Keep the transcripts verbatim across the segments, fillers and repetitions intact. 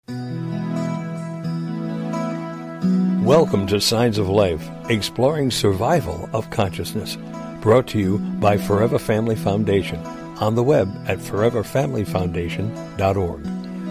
Welcome to Signs of Life, exploring survival of consciousness. Brought to you by Forever Family Foundation, on the web at forever family foundation dot org.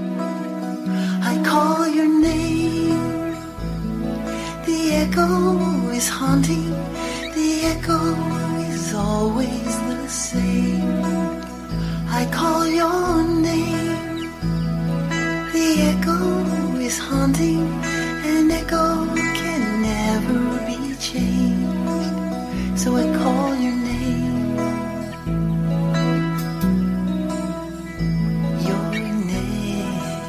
I call your name, the echo is haunting, the echo is always the same. I call your name, the echo is haunting, an echo can never be changed, so I call your name, your name.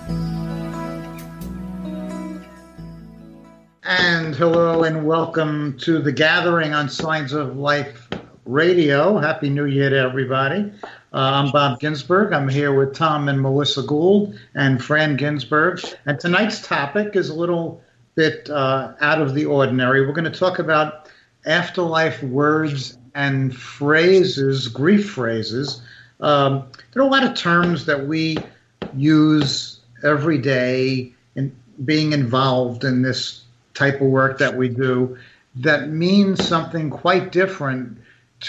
And hello and welcome to the gathering on Signs of Life Radio. Happy New Year to everybody. Uh, I'm Bob Ginsberg. I'm here with Tom and Melissa Gould and Fran Ginsberg. And tonight's topic is a little bit uh, out of the ordinary. We're going to talk about afterlife words and phrases, grief phrases. Um, there are a lot of terms that we use every day in being involved in this type of work that we do that means something quite different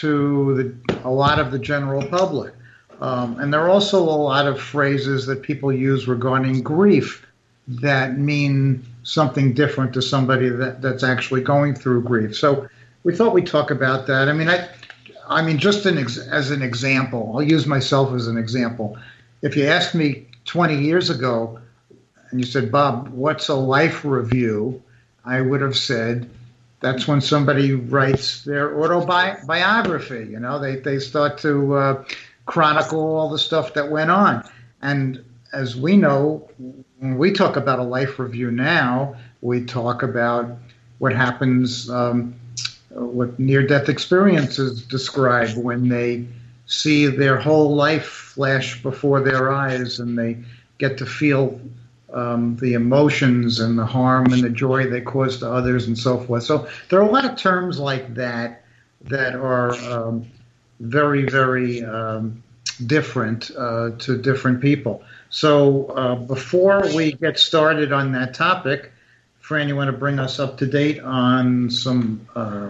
to the, a lot of the general public. Um, and there are also a lot of phrases that people use regarding grief that mean something different to somebody that, that's actually going through grief. So we thought we'd talk about that. I mean, I, I mean, just an ex- as an example, I'll use myself as an example. If you asked me twenty years ago and you said, Bob, what's a life review? I would have said, that's when somebody writes their autobiography. You know, they, they start to uh, chronicle all the stuff that went on. And as we know, when we talk about a life review now, we talk about what happens, um, what near-death experiences describe when they see their whole life flash before their eyes and they get to feel Um, the emotions and the harm and the joy they cause to others and so forth. So there are a lot of terms like that that are um, very, very um, different uh, to different people. So uh, before we get started on that topic, Fran, you want to bring us up to date on some uh,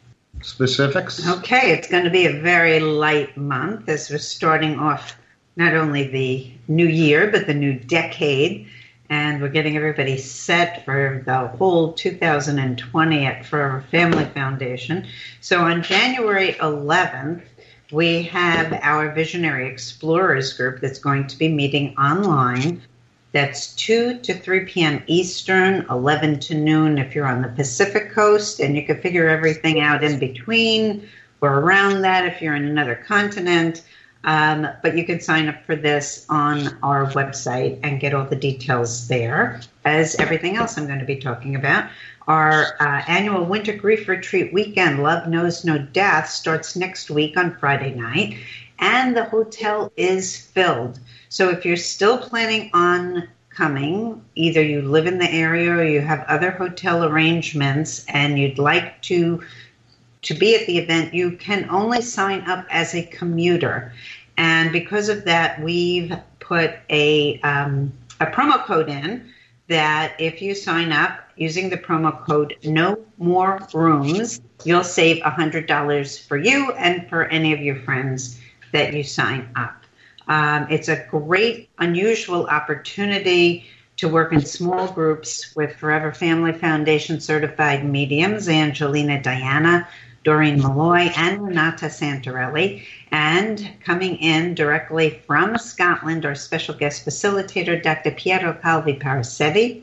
specifics? Okay, it's going to be a very light month as we're starting off not only the new year, but the new decade. And we're getting everybody set for the whole two thousand twenty at Forever Family Foundation. So on January eleventh, we have our Visionary Explorers group that's going to be meeting online. That's two to three p.m. Eastern, eleven to noon if you're on the Pacific Coast, and you can figure everything out in between or around that if you're in another continent. Um, but you can sign up for this on our website and get all the details there, as everything else I'm going to be talking about. Our uh, annual Winter Grief Retreat weekend, Love Knows No Death, starts next week on Friday night, and the hotel is filled. So if you're still planning on coming, either you live in the area or you have other hotel arrangements and you'd like to to be at the event, you can only sign up as a commuter. And because of that, we've put a um, a promo code in that if you sign up using the promo code No More Rooms, you'll save one hundred dollars for you and for any of your friends that you sign up. Um, it's a great, unusual opportunity to work in small groups with Forever Family Foundation certified mediums, Angelina Diana, Doreen Malloy, and Renata Santarelli. And coming in directly from Scotland, our special guest facilitator, Doctor Piero Calvi Parasetti.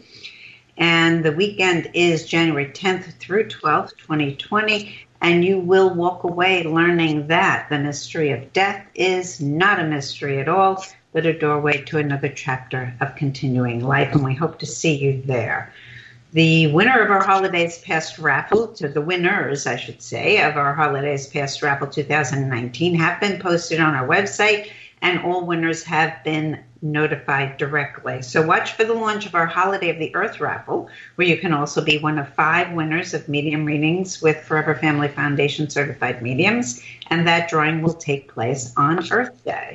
And the weekend is January tenth through twelfth, twenty twenty. And you will walk away learning that the mystery of death is not a mystery at all, but a doorway to another chapter of continuing life. And we hope to see you there. The winner of our Holidays Past raffle, to the winners, I should say, of our Holidays Past raffle two thousand nineteen have been posted on our website, and all winners have been notified directly. So watch for the launch of our Holiday of the Earth raffle, where you can also be one of five winners of medium readings with Forever Family Foundation certified mediums, and that drawing will take place on Earth Day.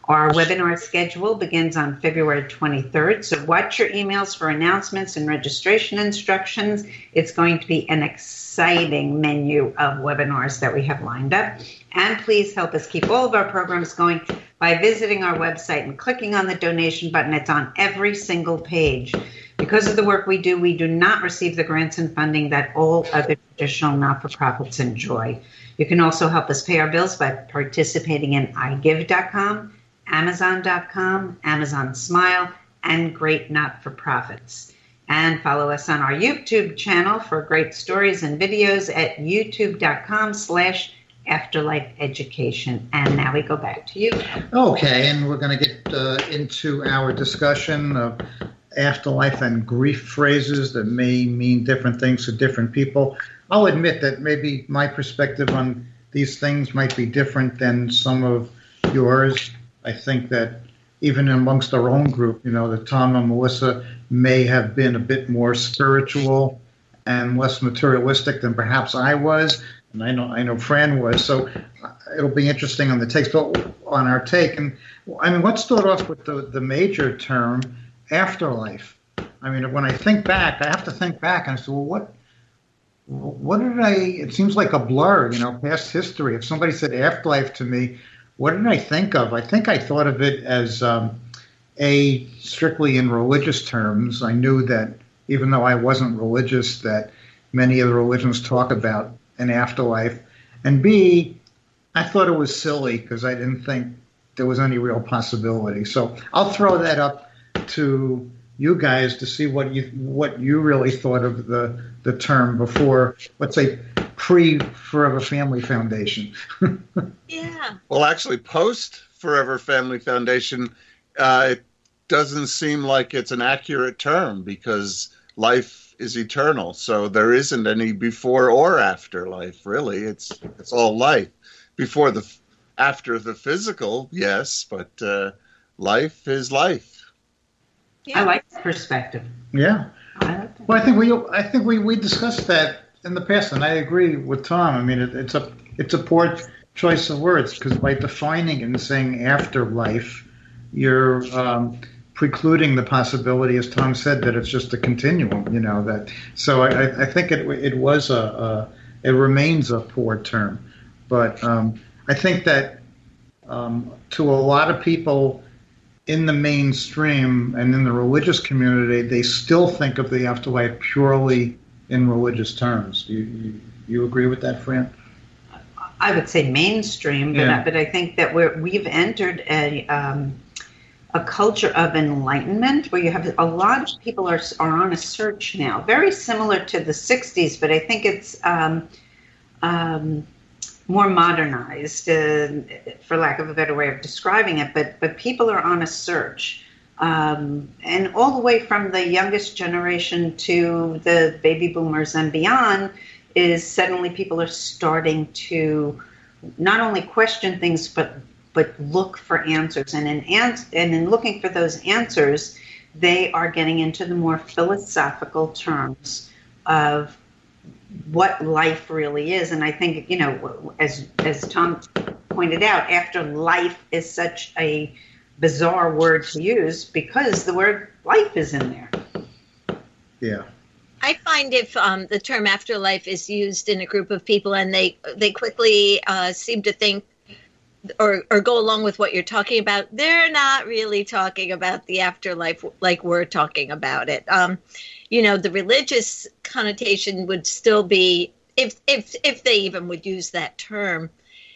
Our webinar schedule begins on February twenty-third, so watch your emails for announcements and registration instructions. It's going to be an exciting menu of webinars that we have lined up. And please help us keep all of our programs going by visiting our website and clicking on the donation button. It's on every single page. Because of the work we do, we do not receive the grants and funding that all other traditional not-for-profits enjoy. You can also help us pay our bills by participating in i give dot com, amazon dot com, Amazon Smile, and Great Not-for-Profits. And follow us on our YouTube channel for great stories and videos at youtube dot com slash afterlife education. And now we go back to you. Okay, and we're going to get uh, into our discussion of afterlife and grief phrases that may mean different things to different people. I'll admit that maybe my perspective on these things might be different than some of yours. I think that even amongst our own group, you know, that Tom and Melissa may have been a bit more spiritual and less materialistic than perhaps I was, and I know I know Fran was. So it'll be interesting on the takes, but on our take. And I mean, let's start off with the the major term, afterlife. I mean, when I think back, I have to think back and I say, well, what, what did I, it seems like a blur, you know, past history. If somebody said afterlife to me, what did I think of? I think I thought of it as um, A, strictly in religious terms. I knew that even though I wasn't religious, that many of the religions talk about an afterlife. And B, I thought it was silly because I didn't think there was any real possibility. So I'll throw that up to you guys to see what you what you really thought of the the term before, let's say, pre Forever Family Foundation. Yeah. Well, actually, post Forever Family Foundation, uh, it doesn't seem like it's an accurate term because life is eternal. So there isn't any before or after life, really. It's it's all life. Before the after the physical, yes, but uh, life is life. Yeah. I like that perspective. Yeah. I like that. Well, I think we I think we, we discussed that in the past, and I agree with Tom. I mean, it, it's a it's a poor choice of words because by defining it and saying afterlife, you're um, precluding the possibility, as Tom said, that it's just a continuum. You know that. So I, I think it it was a, a it remains a poor term, but um, I think that um, to a lot of people in the mainstream and in the religious community, they still think of the afterlife purely in religious terms. Do you, you, you agree with that, Fran? I would say mainstream, but, Yeah. I, but I think that we're, we've entered a um, a culture of enlightenment where you have a lot of people are are on a search now, very similar to the sixties, but I think it's um, um, more modernized, uh, for lack of a better way of describing it. But but people are on a search, um, and all the way from the youngest generation to the baby boomers and beyond, is suddenly people are starting to not only question things but but look for answers. And in ans- and in looking for those answers, they are getting into the more philosophical terms of what life really is. And I think, you know, as as Tom pointed out, after life is such a bizarre word to use because the word life is in there. Yeah. I find if um, the term afterlife is used in a group of people and they they quickly uh, seem to think or or go along with what you're talking about, they're not really talking about the afterlife like we're talking about it. Um, you know, the religious connotation would still be, if if if they even would use that term,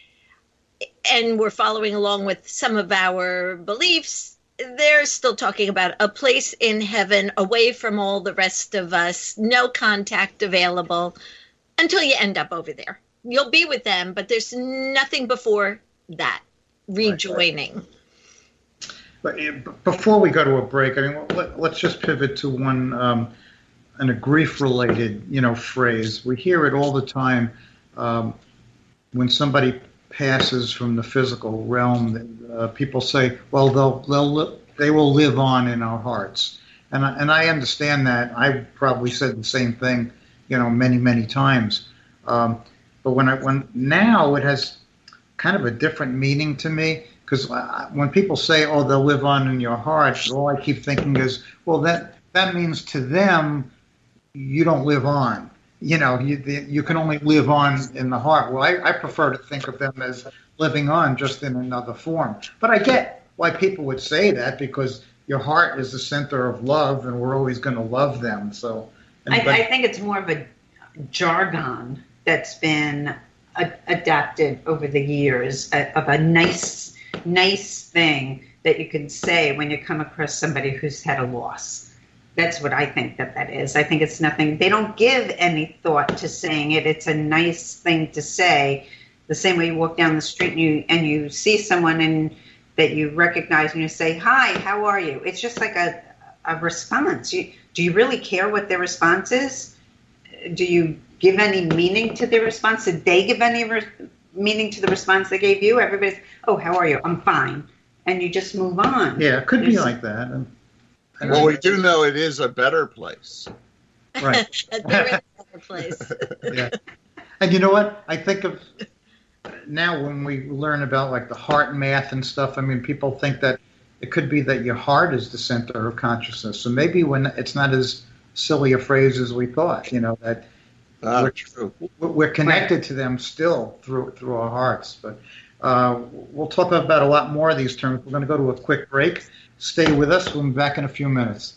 and we're following along with some of our beliefs, they're still talking about a place in heaven away from all the rest of us, no contact available until you end up over there. You'll be with them, but there's nothing before that, rejoining. Right, right. But before we go to a break, I mean, let, let's just pivot to one, um, and a grief-related, you know, phrase. We hear it all the time um, when somebody passes from the physical realm. Uh, people say, "Well, they'll they'll they will live on in our hearts," and I, and I understand that. I probably said the same thing, you know, many many times. Um, but when I when now it has kind of a different meaning to me Because when people say, "Oh, they'll live on in your heart," all I keep thinking is, "Well, that that means to them, you don't live on. You know, you you can only live on in the heart." Well, I, I prefer to think of them as living on, just in another form. But I get why people would say that, because your heart is the center of love, and we're always going to love them. So, and, I, but, I think it's more of a jargon that's been a, adapted over the years a, of a nice, nice thing that you can say when you come across somebody who's had a loss. That's what I think that that is. I think it's nothing. They don't give any thought to saying it. It's a nice thing to say. The same way you walk down the street and you and you see someone and that you recognize and you say, "Hi, how are you?" It's just like a a response. You, do you really care what their response is? Do you give any meaning to their response? Did they give any re- meaning to the response they gave you? Everybody's, "Oh, how are you?" "I'm fine," and you just move on. yeah, it could There's, be like that. And, and Well, we do know it is a better place. right. They're in a better place. Yeah. And you know what? I think of now when we learn about like the heart math and stuff, I mean, people think that it could be that your heart is the center of consciousness. So maybe when it's not as silly a phrase as we thought, you know, that Ah, we're, true. we're connected to them still through through our hearts. But uh, we'll talk about a lot more of these terms. We're going to go to a quick break. Stay with us. We'll be back in a few minutes.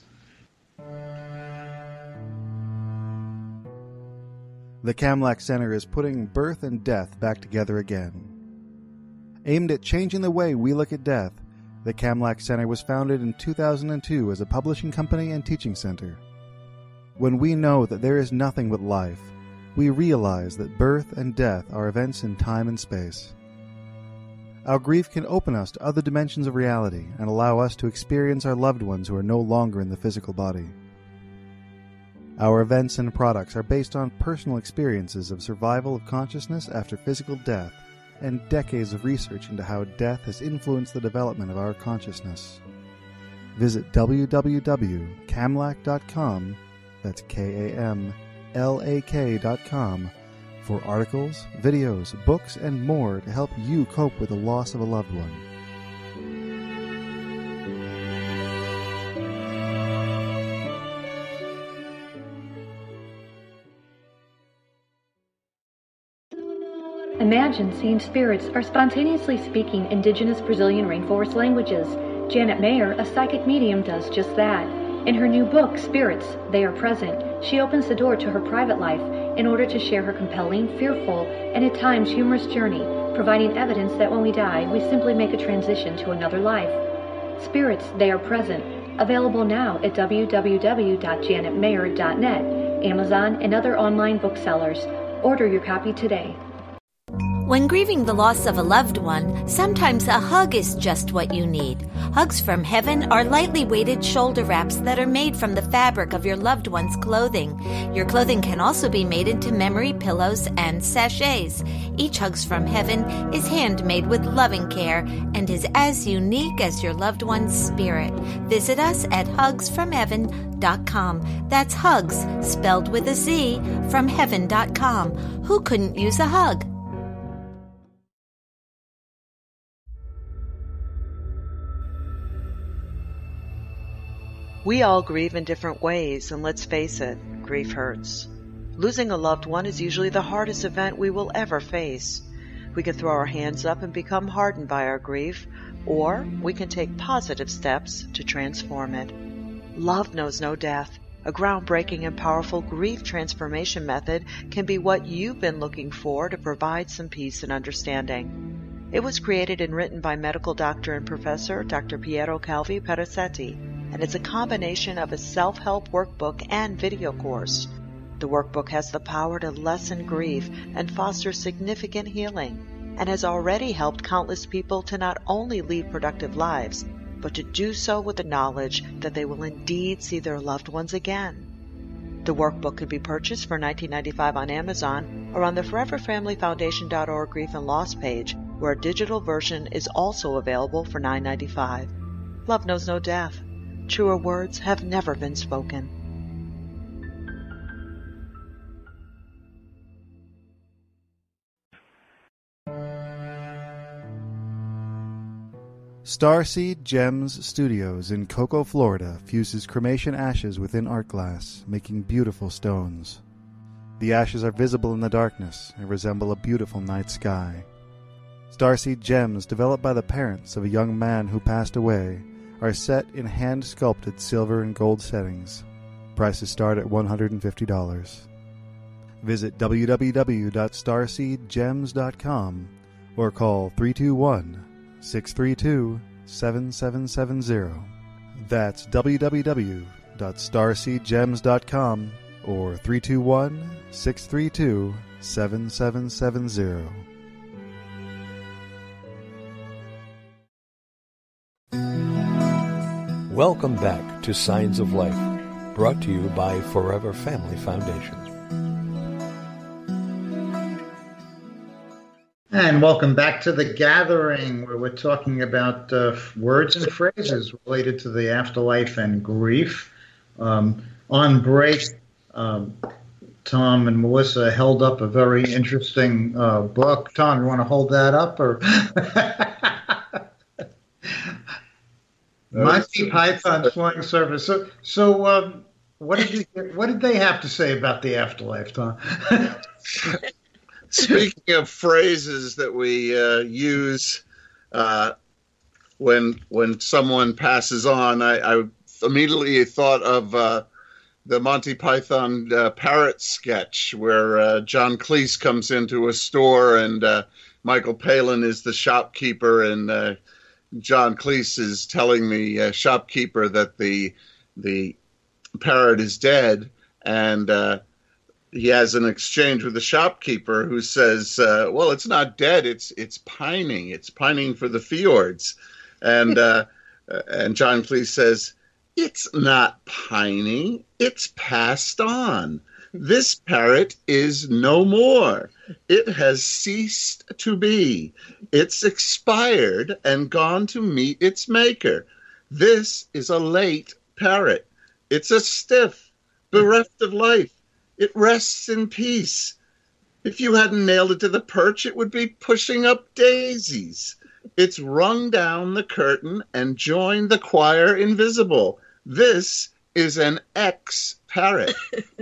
The Kamlak Center is putting birth and death back together again. Aimed at changing the way we look at death, the Kamlak Center was founded in two thousand two as a publishing company and teaching center. When we know that there is nothing but life, we realize that birth and death are events in time and space. Our grief can open us to other dimensions of reality and allow us to experience our loved ones who are no longer in the physical body. Our events and products are based on personal experiences of survival of consciousness after physical death and decades of research into how death has influenced the development of our consciousness. Visit w w w dot kamlak dot com, that's K A M L A K dot com, for articles, videos, books, and more to help you cope with the loss of a loved one. Imagine seeing spirits are spontaneously speaking indigenous Brazilian rainforest languages. Janet Mayer, a psychic medium, does just that. In her new book, Spirits, They Are Present, she opens the door to her private life in order to share her compelling, fearful, and at times humorous journey, providing evidence that when we die, we simply make a transition to another life. Spirits, They Are Present, available now at w w w dot janet mayer dot net, Amazon, and other online booksellers. Order your copy today. When grieving the loss of a loved one, sometimes a hug is just what you need. Hugs from Heaven are lightly weighted shoulder wraps that are made from the fabric of your loved one's clothing. Your clothing can also be made into memory pillows and sachets. Each Hugs from Heaven is handmade with loving care and is as unique as your loved one's spirit. Visit us at hugs from heaven dot com. That's hugs, spelled with a Z, from heaven dot com. Who couldn't use a hug? We all grieve in different ways, and let's face it, grief hurts. Losing a loved one is usually the hardest event we will ever face. We can throw our hands up and become hardened by our grief, or we can take positive steps to transform it. Love knows no death. A groundbreaking and powerful grief transformation method can be what you've been looking for to provide some peace and understanding. It was created and written by medical doctor and professor Doctor Piero Calvi Perazzetti, and it's a combination of a self-help workbook and video course. The workbook has the power to lessen grief and foster significant healing, and has already helped countless people to not only lead productive lives, but to do so with the knowledge that they will indeed see their loved ones again. The workbook can be purchased for nineteen ninety-five dollars on Amazon or on the forever family foundation dot org Grief and Loss page, where a digital version is also available for nine ninety-five. Love knows no death. Truer words have never been spoken. Starseed Gems Studios in Cocoa, Florida fuses cremation ashes within art glass, making beautiful stones. The ashes are visible in the darkness and resemble a beautiful night sky. Starseed Gems, developed by the parents of a young man who passed away, are set in hand-sculpted silver and gold settings. Prices start at one hundred fifty dollars. Visit w w w dot starseed gems dot com or call three two one, six three two, seven seven seven zero. That's w w w dot starseed gems dot com or three two one, six three two, seven seven seven zero. Welcome back to Signs of Life, brought to you by Forever Family Foundation. And welcome back to The Gathering, where we're talking about uh, words and phrases related to the afterlife and grief. Um, on break, um, Tom and Melissa held up a very interesting uh, book. Tom, you want to hold that up? Or Monty Python Flying Circus. So, so um, what did you, what did they have to say about the afterlife, Tom? Speaking of phrases that we uh, use uh, when when someone passes on, I, I immediately thought of uh, the Monty Python uh, parrot sketch where uh, John Cleese comes into a store and uh, Michael Palin is the shopkeeper, and uh, John Cleese is telling the uh, shopkeeper that the the parrot is dead, and uh, he has an exchange with the shopkeeper who says, uh, well, it's not dead, it's it's pining. It's pining for the fjords. And uh, and John Cleese says, it's not pining, it's passed on. This parrot is no more. It has ceased to be. It's expired and gone to meet its maker. This is a late parrot. It's a stiff, bereft of life. It rests in peace. If you hadn't nailed it to the perch, it would be pushing up daisies. It's rung down the curtain and joined the choir invisible. This is an ex-parrot.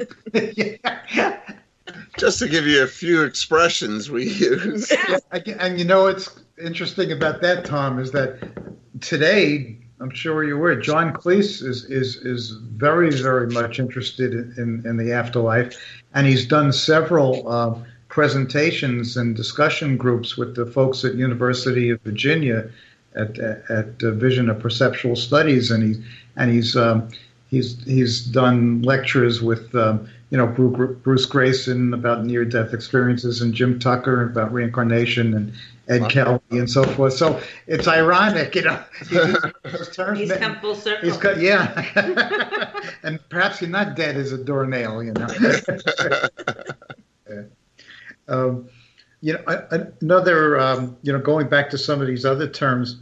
Yeah. Just to give you a few expressions we use. Yeah, and you know what's interesting about that, Tom, is that today, I'm sure you're aware, John Cleese is is is very, very much interested in, in the afterlife, and he's done several uh, presentations and discussion groups with the folks at University of Virginia at at, at uh, Vision of Perceptual Studies, and he and he's um, he's he's done lectures with um, you know Bruce Grayson about near-death experiences, and Jim Tucker about reincarnation, and Ed wow. Kelly and so forth. So it's ironic, you know. He's, he's come full circle. He's got, yeah. And perhaps you're not dead as a doornail, you know. Yeah. Um, you know, another, um, you know, going back to some of these other terms,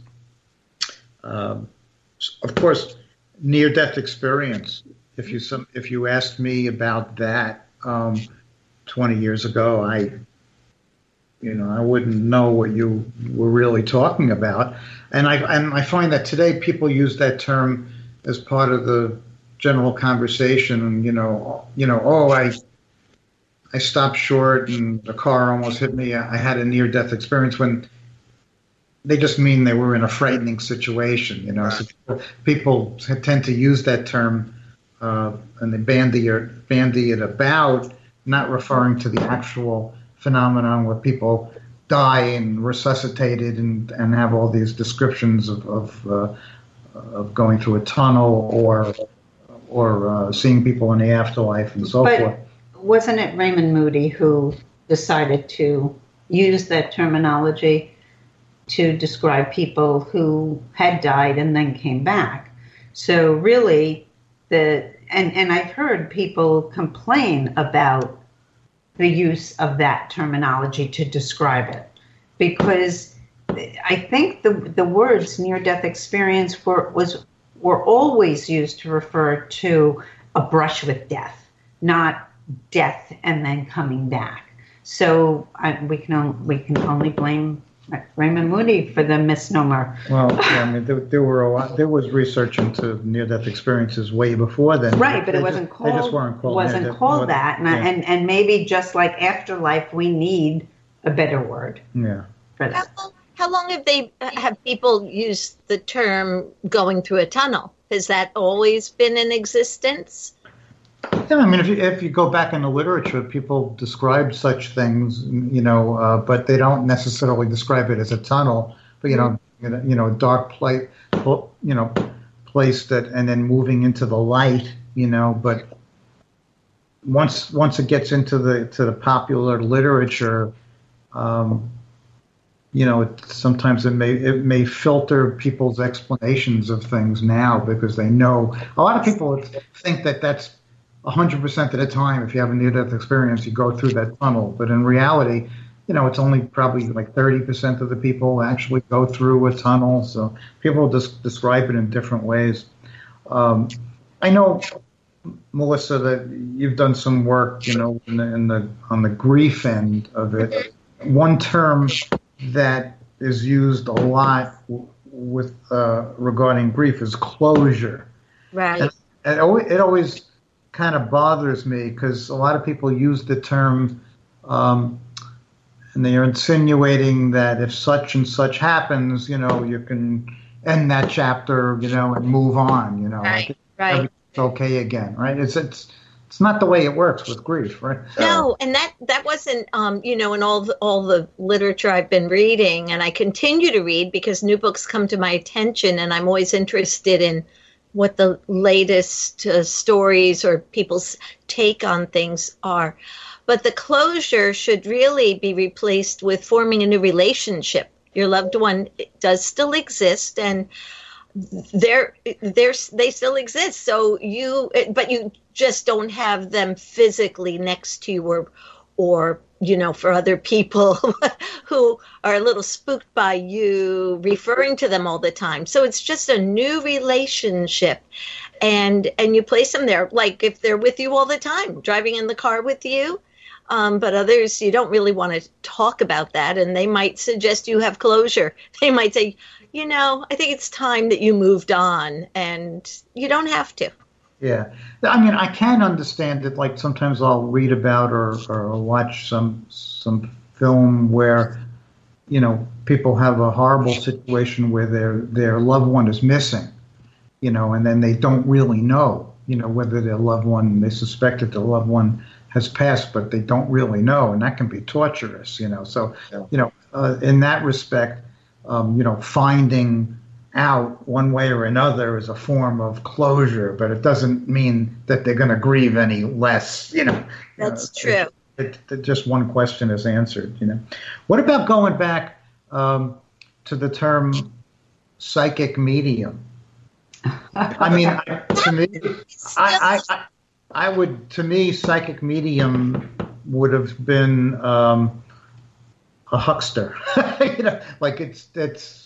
um, of course, near-death experience. If you some, if you asked me about that um, twenty years ago, I. You know, I wouldn't know what you were really talking about, and I and I find that today people use that term as part of the general conversation. And you know, you know, oh, I I stopped short and the car almost hit me. I had a near-death experience, when they just mean they were in a frightening situation. You know, right. So people, people tend to use that term uh, and they bandy it, bandy it about, not referring to the actual phenomenon where people die and resuscitated and, and have all these descriptions of of, uh, of going through a tunnel or or uh, seeing people in the afterlife and so but forth. Wasn't it Raymond Moody who decided to use that terminology to describe people who had died and then came back? So really, the and, and I've heard people complain about the use of that terminology to describe it, because I think the the words near-death experience were was were always used to refer to a brush with death, not death and then coming back. So I, we can only, we can only blame Raymond Moody for the misnomer. Well, yeah, I mean, there, there were a lot. There was research into near-death experiences way before then. Right, but they it wasn't just, called. They just weren't called. Wasn't near-death. called that, and, yeah. and and maybe just like afterlife, we need a better word. Yeah. For that. How long, how long have they have people used the term going through a tunnel? Has that always been in existence? Yeah, I mean, if you, if you go back in the literature, people describe such things, you know, uh, but they don't necessarily describe it as a tunnel. But you know, you know, you know, dark place, you know, place that, and then moving into the light, you know. But once once it gets into the to the popular literature, um, you know, it, sometimes it may it may filter people's explanations of things now because they know. A lot of people think that that's one hundred percent of the time, if you have a near-death experience, you go through that tunnel. But in reality, you know, it's only probably like thirty percent of the people actually go through a tunnel. So people just describe it in different ways. Um, I know, Melissa, that you've done some work, you know, in the, in the on the grief end of it. One term that is used a lot with uh, regarding grief is closure. Right. And it always, it always kind of bothers me because a lot of people use the term um, and they are insinuating that if such and such happens, you know, you can end that chapter, you know, and move on, you know. Right, like right. It's okay again, right? It's it's it's not the way it works with grief, right? No, and that that wasn't, um, you know, in all the, all the literature I've been reading, and I continue to read because new books come to my attention, and I'm always interested in what the latest uh, stories or people's take on things are. But the closure should really be replaced with forming a new relationship. Your loved one does still exist, and they're, they're, they still exist. So you, but you just don't have them physically next to you, or, or you know, for other people who are a little spooked by you referring to them all the time. So it's just a new relationship. And and you place them there, like if they're with you all the time, driving in the car with you. Um, but others, you don't really want to talk about that. And they might suggest you have closure. They might say, you know, I think it's time that you moved on. And you don't have to. Yeah. I mean, I can understand it. Like sometimes I'll read about or, or watch some some film where, you know, people have a horrible situation where their their loved one is missing, you know, and then they don't really know, you know, whether their loved one, they suspect that their loved one has passed, but they don't really know. And that can be torturous, you know. So, you know, uh, in that respect, um, you know, finding out one way or another is a form of closure, but it doesn't mean that they're going to grieve any less, you know. That's uh, true. It, it, it, just one question is answered, you know. What about going back um, to the term psychic medium? I mean, I, to me, I, I, I, I would, to me, psychic medium would have been um, a huckster, you know, like it's, it's,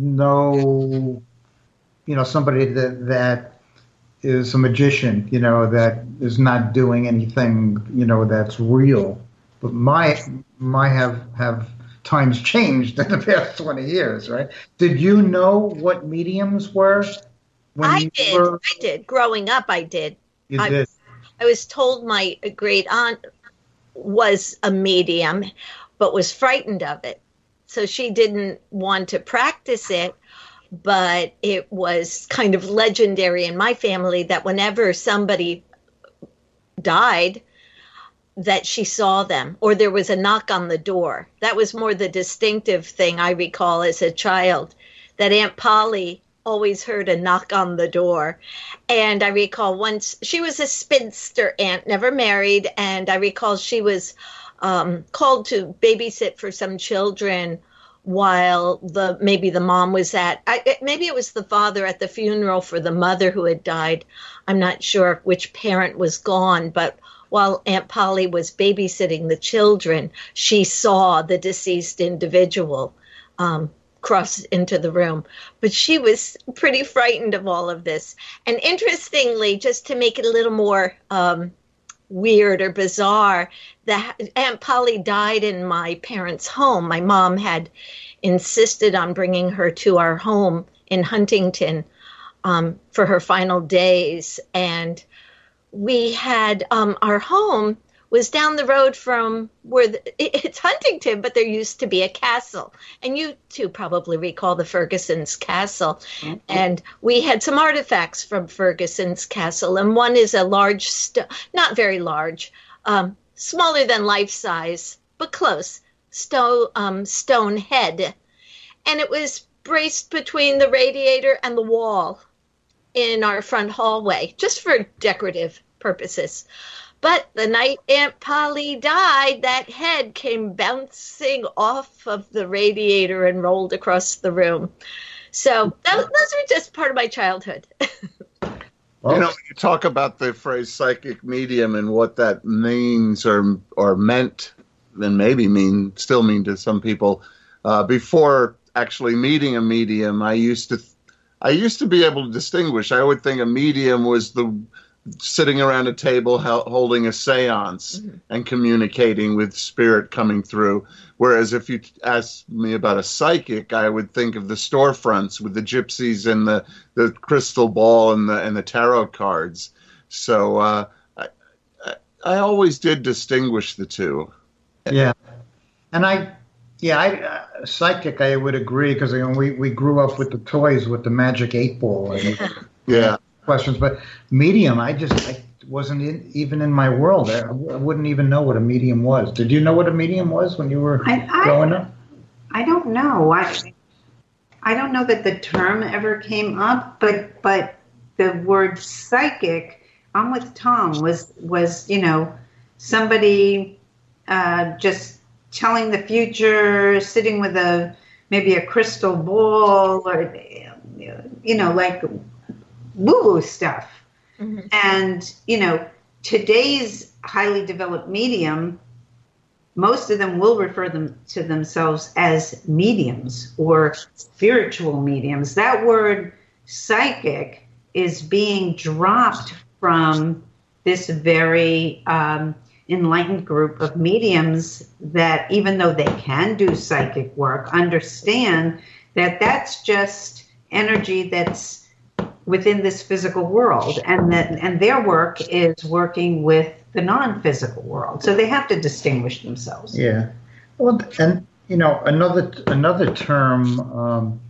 no, you know, somebody that that is a magician, you know, that is not doing anything, you know, that's real. But my my have have times changed in the past twenty years, right? Did you know what mediums were? When I you did. Were... I did. Growing up, I did. You I, did. I was told my great aunt was a medium, but was frightened of it. So she didn't want to practice it, but it was kind of legendary in my family that whenever somebody died, that she saw them, or there was a knock on the door. That was more the distinctive thing I recall as a child, that Aunt Polly always heard a knock on the door. And I recall once, she was a spinster aunt, never married, and I recall she was Um, called to babysit for some children while the maybe the mom was at, I, it, maybe it was the father at the funeral for the mother who had died. I'm not sure which parent was gone, but while Aunt Polly was babysitting the children, she saw the deceased individual um, cross into the room. But she was pretty frightened of all of this. And interestingly, just to make it a little more um, weird or bizarre, that Aunt Polly died in my parents' home. My mom had insisted on bringing her to our home in Huntington um, for her final days. And we had um, our home was down the road from where the, it's Huntington, but there used to be a castle. And you two probably recall the Ferguson's castle. Mm-hmm. And we had some artifacts from Ferguson's castle. And one is a large, sto- not very large, um, smaller than life size, but close, sto- um, stone head. And it was braced between the radiator and the wall in our front hallway, just for decorative purposes. But the night Aunt Polly died, that head came bouncing off of the radiator and rolled across the room. So that, those are just part of my childhood. Well, you know, when you talk about the phrase psychic medium and what that means or or meant, and maybe mean, still mean to some people, uh, before actually meeting a medium, I used to, I used to be able to distinguish. I would think a medium was the sitting around a table holding a seance mm-hmm. and communicating with spirit coming through. Whereas if you ask me about a psychic, I would think of the storefronts with the gypsies and the, the crystal ball and the and the tarot cards. So uh, I, I I always did distinguish the two. Yeah, and I yeah I uh, psychic I would agree, because you know, we we grew up with the toys with the magic eight ball. And, yeah. Questions, but medium, I just I wasn't in, even in my world. I, I wouldn't even know what a medium was. Did you know what a medium was when you were I, I, growing up? I don't know. I I don't know that the term ever came up, but but the word psychic, I'm with Tom, was was you know somebody uh, just telling the future, sitting with a maybe a crystal ball, or you know like. woo-woo stuff. Mm-hmm. And, you know, today's highly developed medium, most of them will refer them to themselves as mediums or spiritual mediums. That word psychic is being dropped from this very um, enlightened group of mediums that, even though they can do psychic work, understand that that's just energy that's within this physical world, and that and their work is working with the non-physical world. So they have to distinguish themselves. Yeah. Well, and you know, another another term um,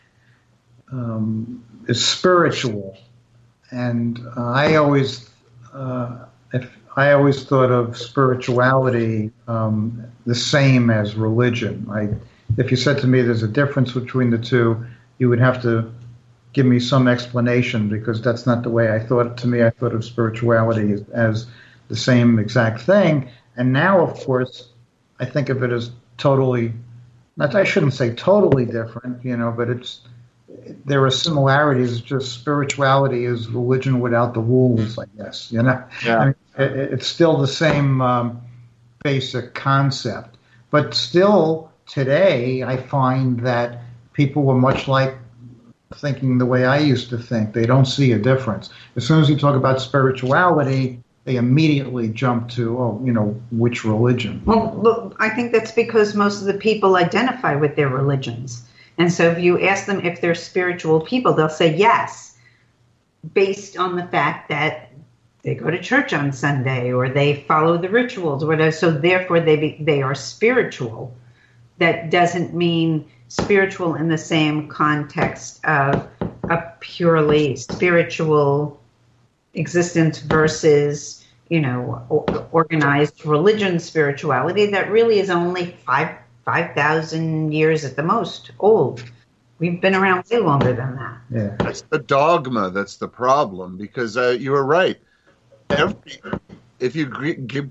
um, is spiritual, and uh, I always uh, if I always thought of spirituality um, the same as religion. I, if you said to me there's a difference between the two, you would have to give me some explanation, because that's not the way I thought. To me, I thought of spirituality as, as the same exact thing. And now, of course, I think of it as totally, not, I shouldn't say totally different, you know, but it's, there are similarities. It's just spirituality is religion without the rules, I guess, you know. Yeah. I mean, it, it's still the same um, basic concept. But still, today, I find that people were much like thinking the way I used to think. They don't see a difference. As soon as you talk about spirituality, they immediately jump to, oh, you know, which religion? Well, look, I think that's because most of the people identify with their religions. And so if you ask them if they're spiritual people, they'll say yes, based on the fact that they go to church on Sunday or they follow the rituals or whatever. So therefore they be, they are spiritual. That doesn't mean spiritual in the same context of a purely spiritual existence versus, you know, organized religion spirituality that really is only five five thousand years at the most old. We've been around way longer than that. Yeah, that's the dogma. That's the problem, because uh, you were right. Every, if you give.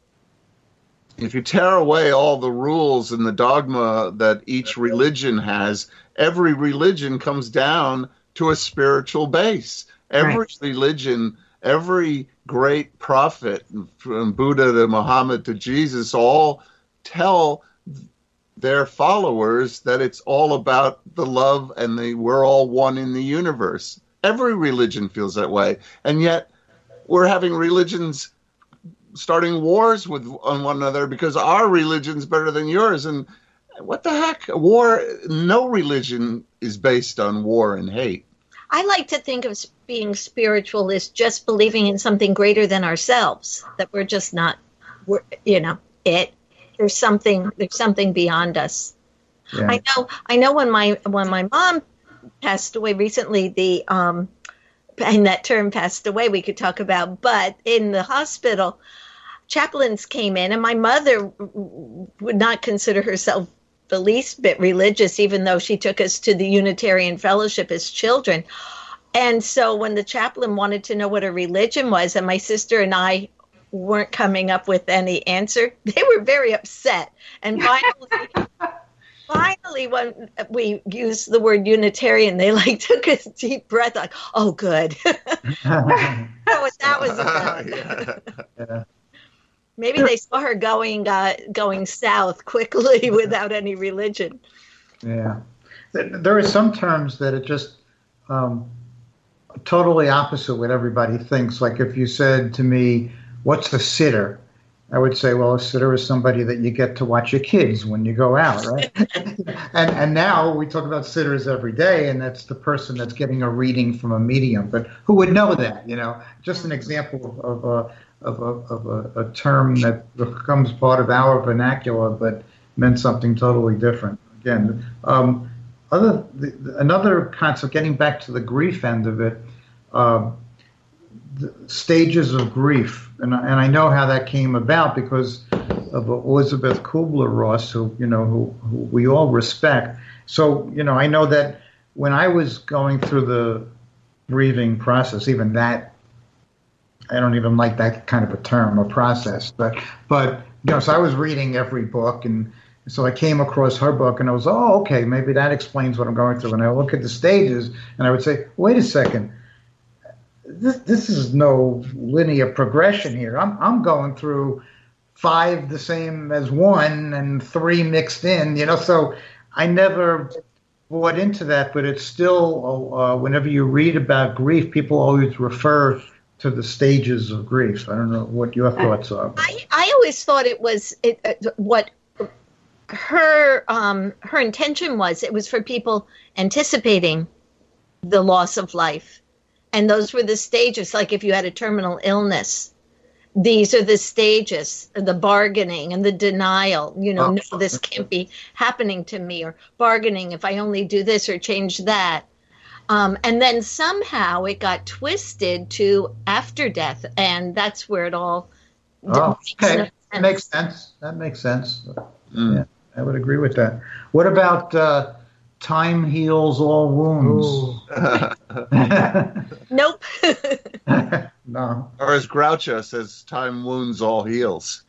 If you tear away all the rules and the dogma that each religion has, every religion comes down to a spiritual base. Every right. religion, every great prophet, from Buddha to Muhammad to Jesus, all tell their followers that it's all about the love and the we're all one in the universe. Every religion feels that way. And yet we're having religions starting wars with on one another because our religion's better than yours. And what the heck? War, no religion is based on war and hate. I like to think of being spiritual as just believing in something greater than ourselves, that we're just not, we're, you know, it. There's something, there's something beyond us. Yeah. I know, I know when my, when my mom passed away recently, the, um, and that term passed away, we could talk about, but in the hospital, chaplains came in, and my mother would not consider herself the least bit religious, even though she took us to the Unitarian Fellowship as children. And so when the chaplain wanted to know what a religion was, and my sister and I weren't coming up with any answer, they were very upset. And finally, finally, when we used the word Unitarian, they like took a deep breath, like, "Oh, good." That was that was about. yeah. yeah. Maybe they saw her going uh, going south quickly without any religion. Yeah. There are some terms that are just um, totally opposite what everybody thinks. Like if you said to me, "What's a sitter?" I would say, well, a sitter is somebody that you get to watch your kids when you go out, right? and and now we talk about sitters every day, and that's the person that's getting a reading from a medium. But who would know that, you know? Just an example of a of a, of a, a term that becomes part of our vernacular, but meant something totally different. Again, um, other the, another concept, getting back to the grief end of it, uh, the stages of grief. And, and I know how that came about because of Elizabeth Kubler-Ross, who, you know, who, who we all respect. So, you know, I know that when I was going through the grieving process, even that, I don't even like that kind of a term, a process, but, but, you know, so I was reading every book, and so I came across her book, and I was, oh, okay, maybe that explains what I'm going through. And I look at the stages, and I would say, wait a second, this this is no linear progression here. I'm I'm going through five the same as one and three mixed in, you know, so I never bought into that, but it's still, uh, whenever you read about grief, people always refer to the stages of grief. I don't know what your thoughts are. I, I always thought it was it, uh, what her um, her intention was. It was for people anticipating the loss of life. And those were the stages, like if you had a terminal illness. These are the stages, the bargaining and the denial. You know, oh. no, this can't be happening to me, or bargaining if I only do this or change that. Um, and then somehow it got twisted to after death, and that's where it all oh, okay. No that makes sense. That makes sense. Mm. Yeah, I would agree with that. What about uh, time heals all wounds? Nope. No. Or as Groucho says, time wounds all heals.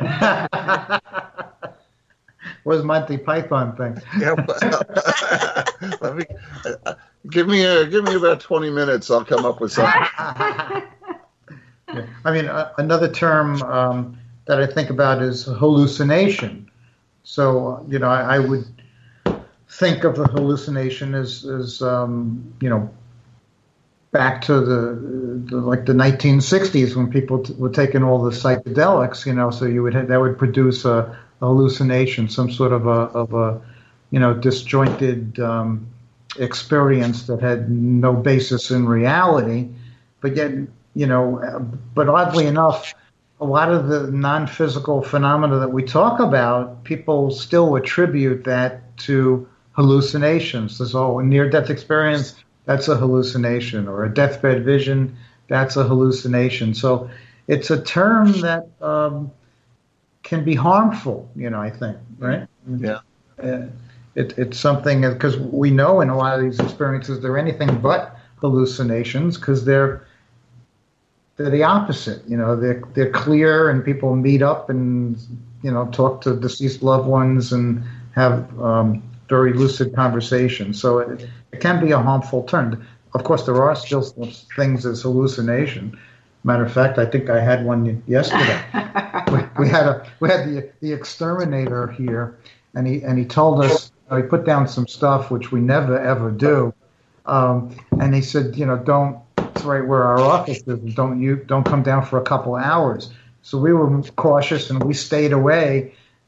What's Monty Python thing? Yeah, let me uh, give me a give me about twenty minutes. I'll come up with something. Yeah. I mean, uh, another term um, that I think about is hallucination. So, uh, you know, I, I would think of a hallucination as, as um, you know, back to the, the like the nineteen sixties when people t- were taking all the psychedelics, you know, so you would have, that would produce a, a hallucination, some sort of a of a you know disjointed um, experience that had no basis in reality, but yet you know, but oddly enough, a lot of the non-physical phenomena that we talk about, people still attribute that to hallucinations. There's all a near-death experience. That's a hallucination, or a deathbed vision, that's a hallucination. So it's a term that um, can be harmful, you know, I think, right? Yeah. Uh, it, it's something, because we know in a lot of these experiences they're anything but hallucinations, because they're they're the opposite. You know, they're, they're clear, and people meet up and, you know, talk to deceased loved ones and have um, very lucid conversations. So it, it can be a harmful term. Of course, there are still things as hallucination. Matter of fact, I think I had one yesterday. we, we had a we had the the exterminator here, and he and he told us, he put down some stuff which we never ever do, um, and he said, you know, don't. It's right where our office is. Don't you don't come down for a couple of hours. So we were cautious, and we stayed away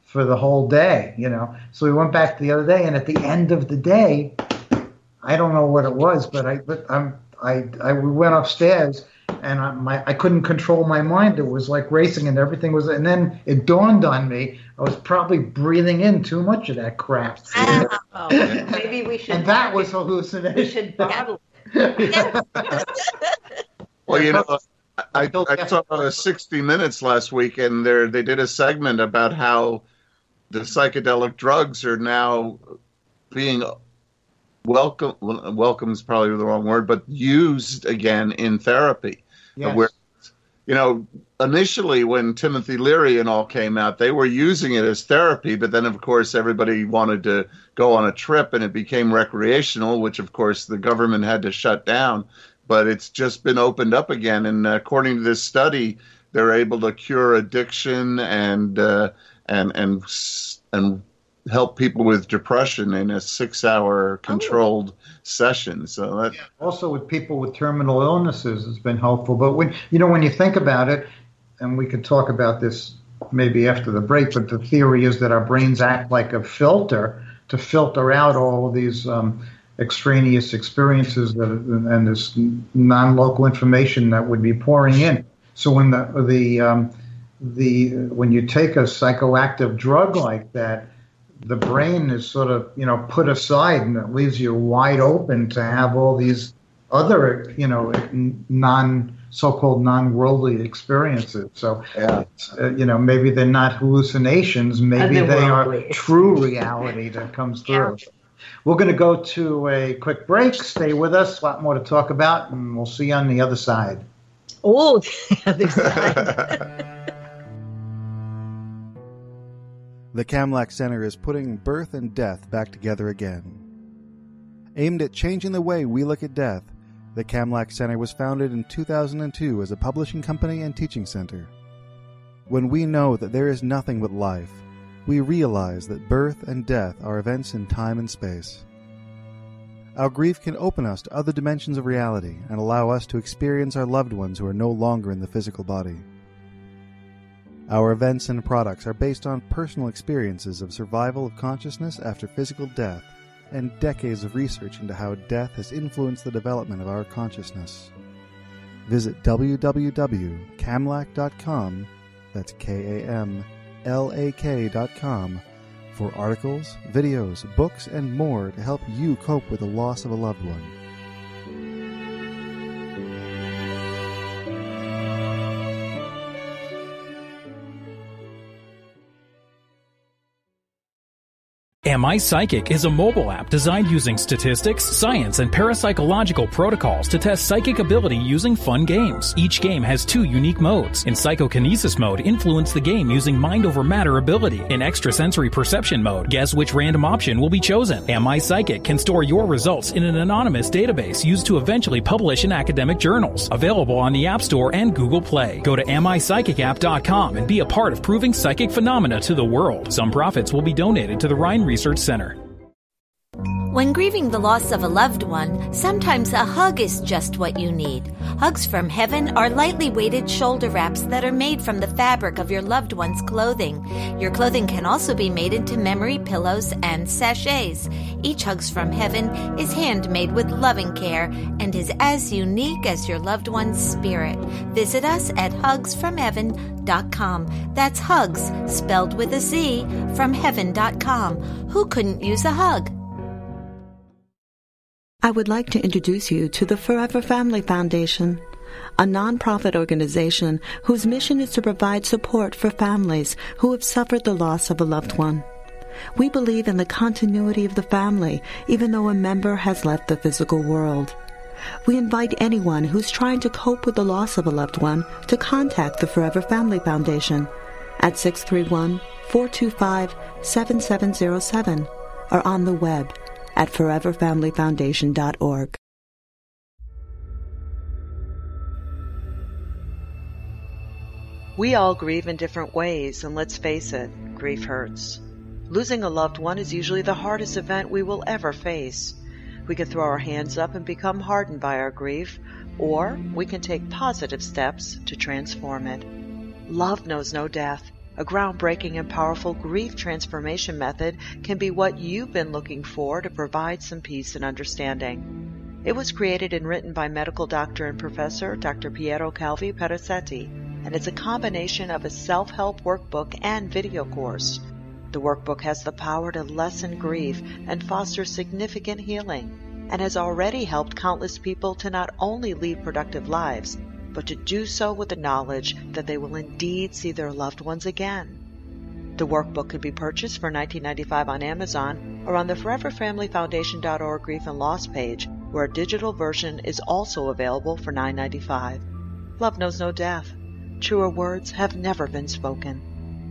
for the whole day, you know. So we went back the other day, and at the end of the day, I don't know what it was, but I but I'm I I we went upstairs, and I my I couldn't control my mind. It was like racing, and everything was. And then it dawned on me I was probably breathing in too much of that crap. Oh, maybe we should. And that was hallucination. We should bottle. Well, you know, I, I saw uh, sixty minutes last week, and there they did a segment about how the psychedelic drugs are now being welcome. Welcome is probably the wrong word, but used again in therapy. Yes. Where, you know, initially when Timothy Leary and all came out, they were using it as therapy, but then of course everybody wanted to go on a trip, and it became recreational, which of course the government had to shut down. But it's just been opened up again, and according to this study, they're able to cure addiction and uh, and and and help people with depression in a six-hour controlled oh. session. So that yeah. Also with people with terminal illnesses, it's been helpful. But when you know when you think about it, and we could talk about this maybe after the break, but the theory is that our brains act like a filter to filter out all of these Um, extraneous experiences that, and this non-local information that would be pouring in. So when the the um, the when you take a psychoactive drug like that, the brain is sort of you know put aside, and it leaves you wide open to have all these other you know non so-called non-worldly experiences. So yeah. uh, you know maybe they're not hallucinations, maybe they are true reality that comes through. Yeah. We're going to go to a quick break. Stay with us. A lot more to talk about, and we'll see you on the other side. Oh, the other side. The Kamlach Center is putting birth and death back together again. Aimed at changing the way we look at death, the Kamlach Center was founded in two thousand two as a publishing company and teaching center. When we know that there is nothing but life, we realize that birth and death are events in time and space. Our grief can open us to other dimensions of reality and allow us to experience our loved ones who are no longer in the physical body. Our events and products are based on personal experiences of survival of consciousness after physical death and decades of research into how death has influenced the development of our consciousness. Visit w w w dot kamlach dot com, that's K A M L A K dot com, for articles, videos, books, and more to help you cope with the loss of a loved one. Am I Psychic is a mobile app designed using statistics, science, and parapsychological protocols to test psychic ability using fun games. Each game has two unique modes. In Psychokinesis mode, influence the game using mind over matter ability. In Extrasensory Perception mode, guess which random option will be chosen. Am I Psychic can store your results in an anonymous database used to eventually publish in academic journals. Available on the App Store and Google Play. Go to am I psychic app dot com and be a part of proving psychic phenomena to the world. Some profits will be donated to the Rhine Research Center. When grieving the loss of a loved one, sometimes a hug is just what you need. Hugs from Heaven are lightly weighted shoulder wraps that are made from the fabric of your loved one's clothing. Your clothing can also be made into memory pillows and sachets. Each Hugs from Heaven is handmade with loving care and is as unique as your loved one's spirit. Visit us at hugs from heaven dot com. That's hugs, spelled with a Z, from heaven dot com. Who couldn't use a hug? I would like to introduce you to the Forever Family Foundation, a nonprofit organization whose mission is to provide support for families who have suffered the loss of a loved one. We believe in the continuity of the family, even though a member has left the physical world. We invite anyone who's trying to cope with the loss of a loved one to contact the Forever Family Foundation at six three one, four two five, seven seven zero seven or on the web at forever family foundation dot org. We all grieve in different ways, and let's face it, grief hurts. Losing a loved one is usually the hardest event we will ever face. We can throw our hands up and become hardened by our grief, or we can take positive steps to transform it. Love knows no death. A groundbreaking and powerful grief transformation method can be what you've been looking for to provide some peace and understanding. It was created and written by medical doctor and professor Doctor Piero Calvi Perazzetti, and it's a combination of a self-help workbook and video course. The workbook has the power to lessen grief and foster significant healing, and has already helped countless people to not only lead productive lives, but to do so with the knowledge that they will indeed see their loved ones again. The workbook can be purchased for nineteen ninety-five dollars on Amazon or on the forever family foundation dot org Grief and Loss page, where a digital version is also available for nine ninety-five. Love knows no death. Truer words have never been spoken.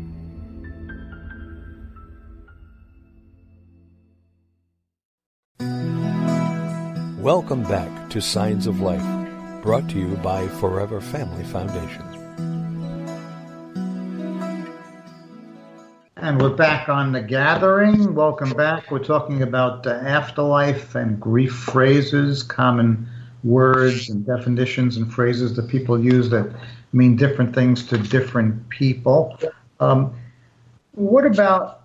Welcome back to Signs of Life, brought to you by Forever Family Foundation. And we're back on The Gathering. Welcome back. We're talking about the afterlife and grief phrases, common words and definitions and phrases that people use that mean different things to different people. Um, what about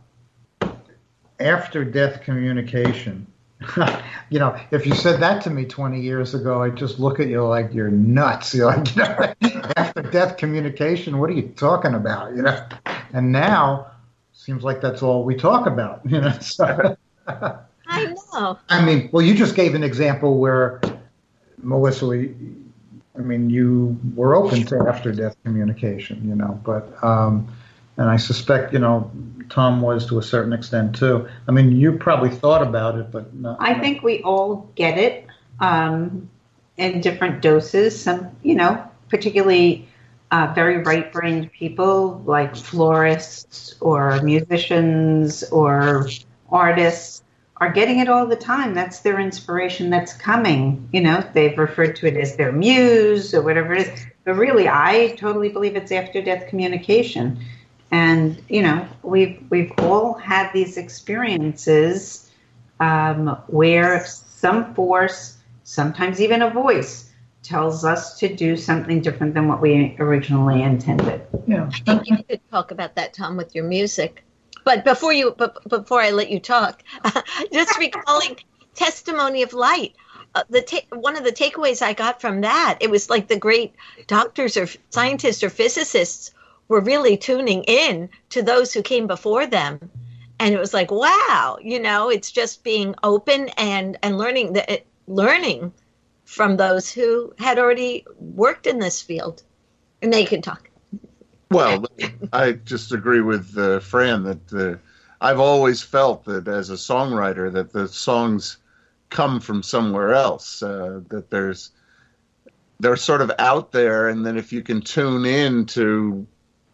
after-death communication? You know, if you said that to me twenty years ago, I'd just look at you like you're nuts. You're like, you know, after death communication, what are you talking about? You know, and now seems like that's all we talk about. You know, so, I know. I mean, well, you just gave an example where Melissa, we, I mean, you were open to after death communication. You know, but um, and I suspect, you know, Tom was to a certain extent too. I mean, you probably thought about it, but not. I think we all get it um, in different doses. Some, you know, particularly uh, very right-brained people like florists or musicians or artists are getting it all the time. That's their inspiration that's coming. You know, they've referred to it as their muse or whatever it is. But really, I totally believe it's after-death communication. And, you know, we've, we've all had these experiences um, where some force, sometimes even a voice, tells us to do something different than what we originally intended. Yeah. I think you could talk about that, Tom, with your music. But before you, but before I let you talk, just recalling Testimony of Light. Uh, the ta- one of the takeaways I got from that, it was like the great doctors or scientists or physicists were really tuning in to those who came before them. And it was like, wow, you know, it's just being open and, and learning the, learning from those who had already worked in this field. And they can talk. Well, I just agree with uh, Fran that uh, I've always felt that as a songwriter that the songs come from somewhere else, uh, that there's they're sort of out there, and then if you can tune in to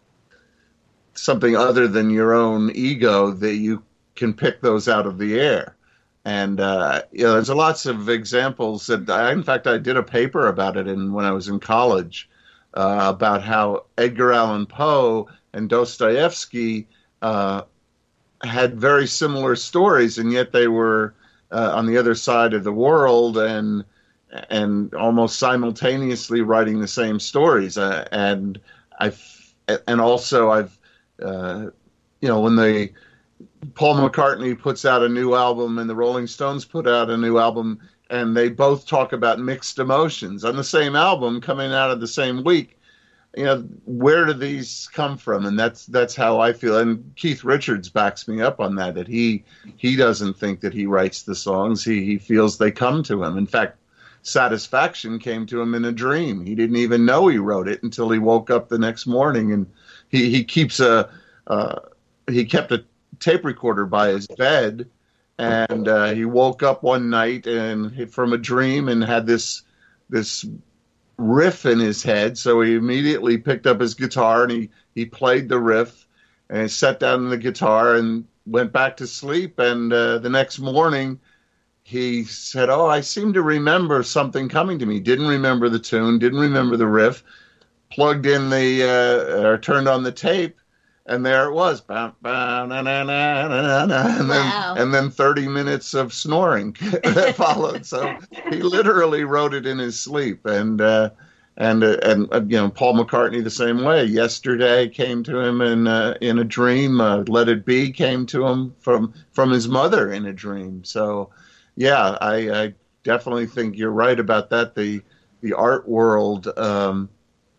something other than your own ego, that you can pick those out of the air. And uh, you know, there's lots of examples that I, in fact, I did a paper about it in when I was in college uh, about how Edgar Allan Poe and Dostoevsky uh, had very similar stories, and yet they were uh, on the other side of the world and and almost simultaneously writing the same stories. Uh, and I and also I've Uh, you know, when they Paul McCartney puts out a new album and the Rolling Stones put out a new album, and they both talk about mixed emotions on the same album coming out of the same week. You know, where do these come from? And that's that's how I feel. And Keith Richards backs me up on that. That he he doesn't think that he writes the songs. He he feels they come to him. In fact, Satisfaction came to him in a dream. He didn't even know he wrote it until he woke up the next morning. And He he keeps a uh, he kept a tape recorder by his bed, and uh, he woke up one night and he, from a dream and had this this riff in his head. So he immediately picked up his guitar and he, he played the riff and he sat down on the guitar and went back to sleep. And uh, the next morning he said, "Oh, I seem to remember something coming to me. Didn't remember the tune, didn't remember the riff." Plugged in the, uh, or turned on the tape, and there it was. Bah, bah, na, na, na, na, na, and, then, Wow. and then thirty minutes of snoring that followed. So he literally wrote it in his sleep. And uh, And uh, and uh, you know, Paul McCartney the same way. Yesterday came to him in uh, in a dream. Uh, Let It Be came to him from from his mother in a dream. So, yeah, I, I definitely think you're right about that. The the art world um,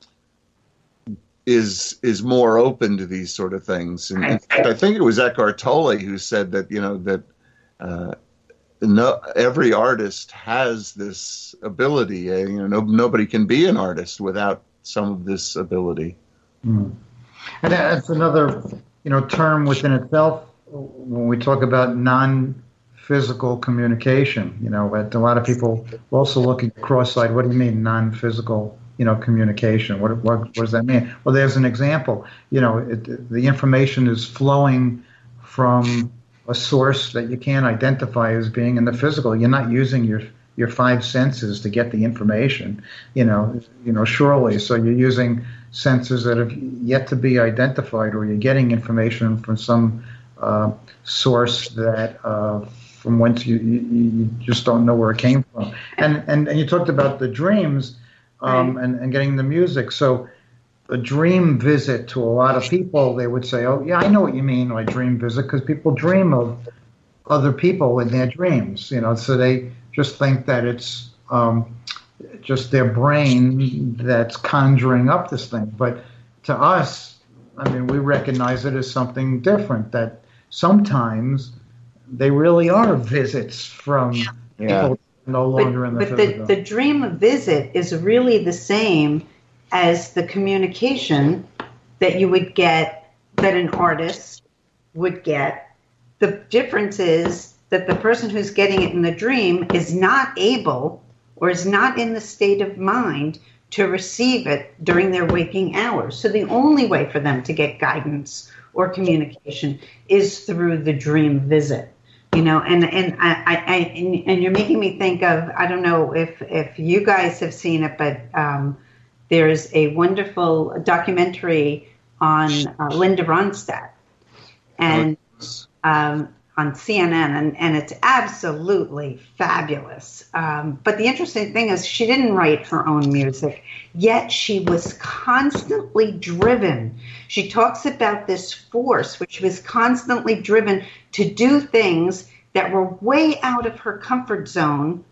is is more open to these sort of things. And in fact, I think it was Eckhart Tolle who said that you know that. Uh, No, every artist has this ability. Uh, you know, no, nobody can be an artist without some of this ability. Mm. And that's another, you know, term within itself when we talk about non-physical communication. You know, a lot of people also looking cross-eyed. What do you mean non-physical? You know, communication. What what, what does that mean? Well, there's an example. You know, it, the information is flowing from a source that you can't identify as being in the physical. You're not using your your five senses to get the information, you know, you know, surely. So you're using senses that have yet to be identified, or you're getting information from some uh, source that uh, from whence you, you you just don't know where it came from. And and, and you talked about the dreams um, right. and, and getting the music. So a dream visit to a lot of people, they would say, oh, yeah, I know what you mean by dream visit, because people dream of other people in their dreams, you know, so they just think that it's um, just their brain that's conjuring up this thing. But to us, I mean, we recognize it as something different, that sometimes they really are visits from yeah. people no longer but, in the but physical. But the, the dream visit is really the same as the communication that you would get, that an artist would get. The difference is that the person who's getting it in the dream is not able or is not in the state of mind to receive it during their waking hours. So the only way for them to get guidance or communication is through the dream visit. You know, and and I, I, I and, and you're making me think of, I don't know if if you guys have seen it, but um, there's a wonderful documentary on uh, Linda Ronstadt, and um, on C N N, and, and it's absolutely fabulous. Um, but the interesting thing is she didn't write her own music, yet she was constantly driven. She talks about this force which was constantly driven to do things that were way out of her comfort zone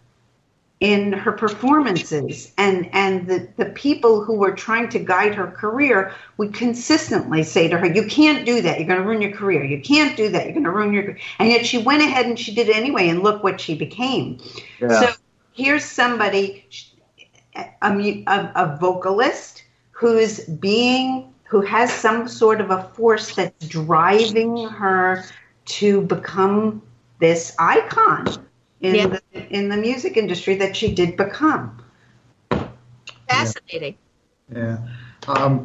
in her performances, and and the, the people who were trying to guide her career would consistently say to her, you can't do that, you're going to ruin your career, you can't do that, you're going to ruin your career. And yet she went ahead and she did it anyway, and look what she became. Yeah. So here's somebody, a, a, a vocalist who's being, who has some sort of a force that's driving her to become this icon in yeah. the in the music industry that she did become. Fascinating. Yeah. yeah. Um,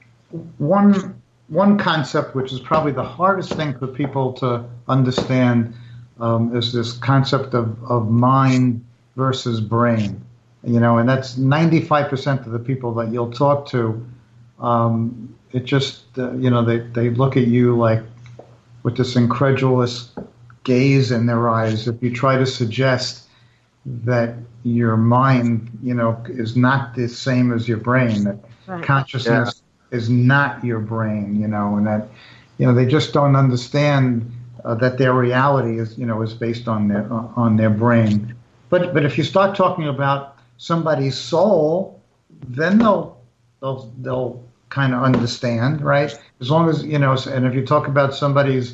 one one concept which is probably the hardest thing for people to understand um, is this concept of, of mind versus brain. You know, and that's ninety-five percent of the people that you'll talk to. Um, it just, uh, you know, they, they look at you like with this incredulous gaze in their eyes if you try to suggest that your mind, you know, is not the same as your brain, that right. consciousness yeah. is not your brain, you know, and that, you know, they just don't understand uh, that their reality is, you know, is based on their uh, on their brain. But but if you start talking about somebody's soul, then they'll they'll they'll kind of understand, right? As long as, you know, and if you talk about somebody's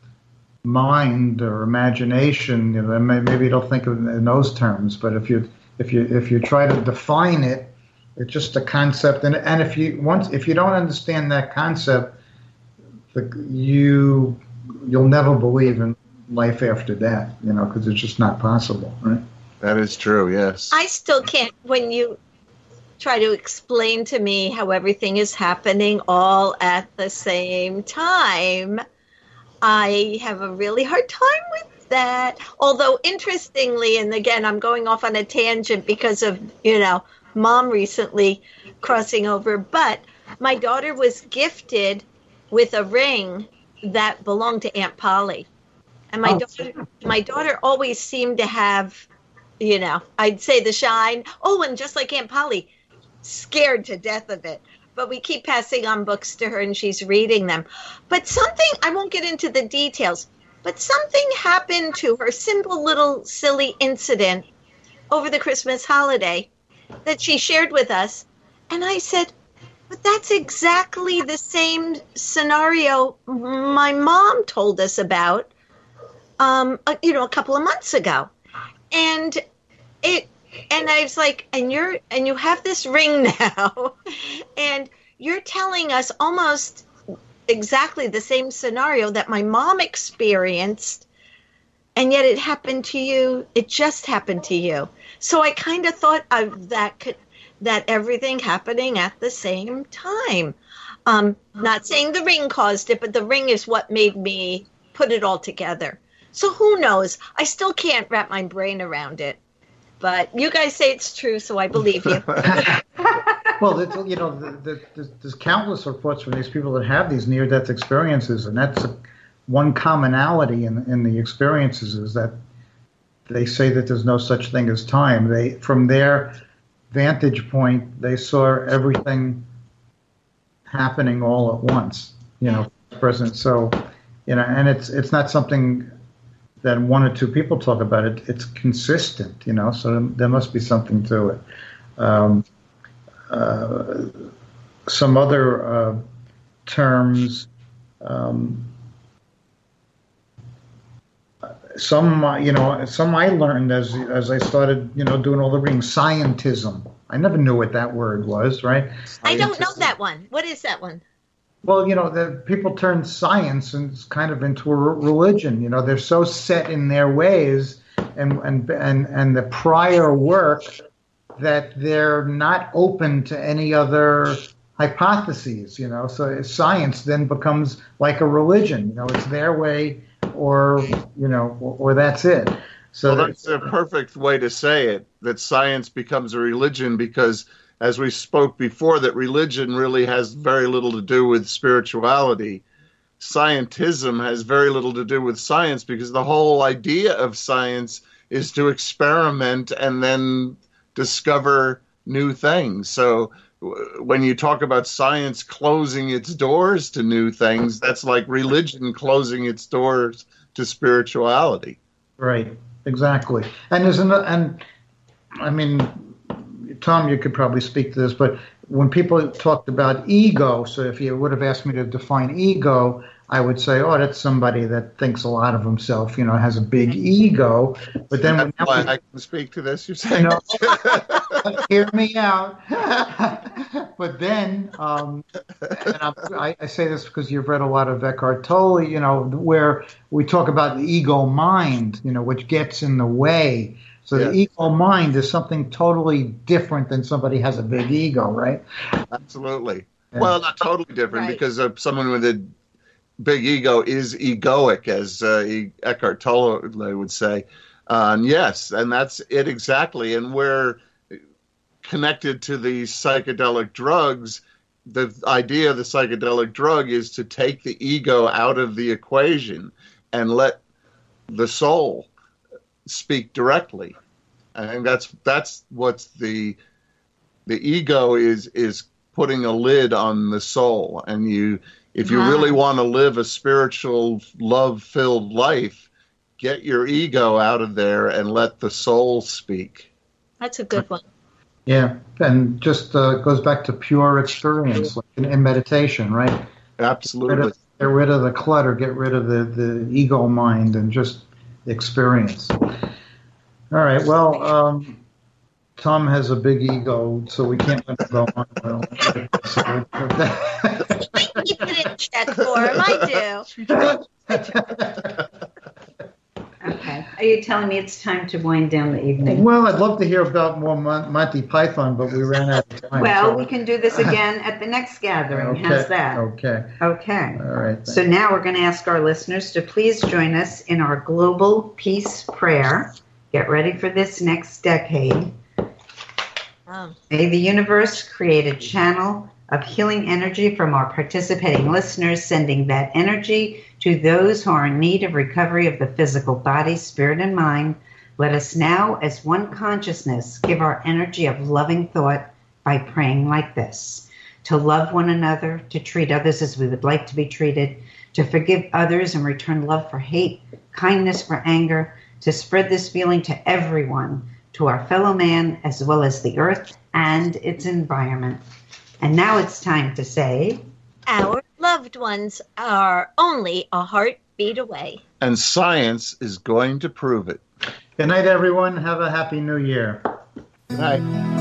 mind or imagination, you know, maybe they'll think of it in those terms. But if you if you if you try to define it, it's just a concept. And and if you once if you don't understand that concept, the, you you'll never believe in life after death, you know, because it's just not possible, right? That is true. Yes. I still can't. When you try to explain to me how everything is happening all at the same time, I have a really hard time with that. Although, interestingly, and again, I'm going off on a tangent because of, you know, Mom recently crossing over, but my daughter was gifted with a ring that belonged to Aunt Polly. And my oh. daughter, my daughter always seemed to have, you know, I'd say the shine. Oh, and just like Aunt Polly, scared to death of it. But we keep passing on books to her and she's reading them. But something, I won't get into the details, but something happened to her, simple little silly incident over the Christmas holiday that she shared with us. And I said, but that's exactly the same scenario my mom told us about, um, you know, a couple of months ago. And it, And I was like, and you're, and you have this ring now, and you're telling us almost exactly the same scenario that my mom experienced, and yet it happened to you. It just happened to you. So I kind of thought of that, could, that everything happening at the same time. Um, not saying the ring caused it, but the ring is what made me put it all together. So who knows? I still can't wrap my brain around it. But you guys say it's true, so I believe you. Well, it's, you know, the, the, the, there's countless reports from these people that have these near-death experiences, and that's a, one commonality in, in the experiences is that they say that there's no such thing as time. They, from their vantage point, they saw everything happening all at once, you know, present. So, you know, and it's it's not something that one or two people talk about. It, it's consistent, you know, so there must be something to it. Um, uh, some other uh, terms, um, some, uh, you know, some I learned as as I started, you know, doing all the reading, scientism. I never knew what that word was, right? I don't know that one. What is that one? Well, you know, the people turn science and kind of into a religion. You know, they're so set in their ways and and and and the prior work that they're not open to any other hypotheses. You know, so science then becomes like a religion. You know, it's their way, or you know, or, or that's it. So well, that's a perfect way to say it. That science becomes a religion because, as we spoke before, that religion really has very little to do with spirituality. Scientism has very little to do with science because the whole idea of science is to experiment and then discover new things. So w- when you talk about science closing its doors to new things, that's like religion closing its doors to spirituality. Right, exactly. And there's an, and I mean, Tom, you could probably speak to this, but when people talked about ego, so if you would have asked me to define ego, I would say, oh, that's somebody that thinks a lot of himself, you know, has a big ego. But then that's when why we, I can speak to this, you're saying? No, hear me out. But then, um, and I, I say this because you've read a lot of Eckhart Tolle, you know, where we talk about the ego mind, you know, which gets in the way. So yeah. The ego mind is something totally different than somebody has a big ego, right? Absolutely. Yeah. Well, not totally different, right. Because uh, someone with a big ego is egoic, as uh, Eckhart Tolle would say. Uh, and yes, and that's it exactly. And we're connected to the psychedelic drugs. The idea of the psychedelic drug is to take the ego out of the equation and let the soul speak directly. I think that's that's what's the the ego is is putting a lid on the soul. And you if you wow. really want to live a spiritual, love-filled life, get your ego out of there and let the soul speak. That's a good one. Yeah, and just uh, goes back to pure experience, like in, in meditation, right? Absolutely. Get rid, of, get rid of the clutter, get rid of the, the ego mind, and just experience. All right, well, um, Tom has a big ego, so we can't let him go on. Well, keep it in check for him. I do. Okay. Are you telling me it's time to wind down the evening? Well, I'd love to hear about more Mon- Monty Python, but we ran out of time. Well, so. we can do this again at the next gathering. Okay. How's that? Okay. Okay. All right. So now we're going to ask our listeners to please join us in our global peace prayer. Get ready for this next decade. Wow. May the universe create a channel of healing energy from our participating listeners, sending that energy to those who are in need of recovery of the physical body, spirit, and mind. Let us now, as one consciousness, give our energy of loving thought by praying like this: to love one another, to treat others as we would like to be treated, to forgive others and return love for hate, kindness for anger, to spread this feeling to everyone, to our fellow man, as well as the earth and its environment. And now it's time to say, our loved ones are only a heartbeat away. And science is going to prove it. Good night, everyone. Have a happy new year. Good night.